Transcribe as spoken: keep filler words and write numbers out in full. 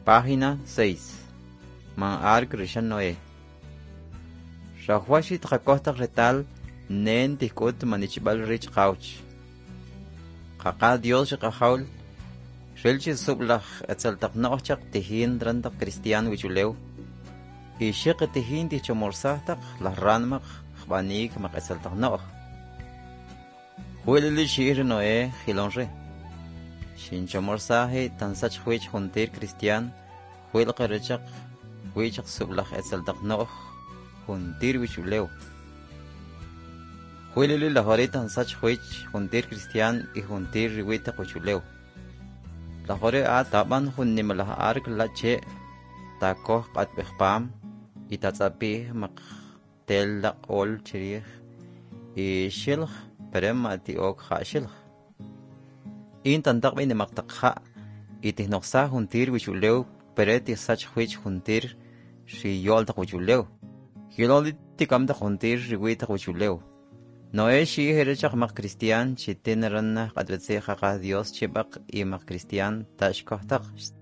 Página seis. Man ark rishan Noé. Rahwashit Hakosta retal nen tikut manichibal rich couch. Kaka Dios kahaul. Shelchi sublach etzeltak nochak tihin drantak Cristian wichuleu. Ishik tihin tichomorsahtak la ranmak khbanik mak etzeltak noch. Huelili shir Noé hilonre. Shinchomorsahe tansach huich huntir Cristian. Huel qarechak huich sublach etzeltak noch. Huntir wichuleu. Huelili la hore tansach huich huntir Cristian y huntir riwita wichuleu. La hore a taban hunnimalah ark lache takoh qat bihpam y tatsapi mak tel laq ol chirih y shilh perem ati ok ha shilh in tantak bay mak takha y tihnoksa huntir wichuleu pereti sach huich huntir shi yol tak wichuleu hiloli tikam tak huntir riwita wichuleu Noé shi herechak mak Cristian chi tinran qadwetsi khaqa Dios chibak y mak Cristian tashkohtak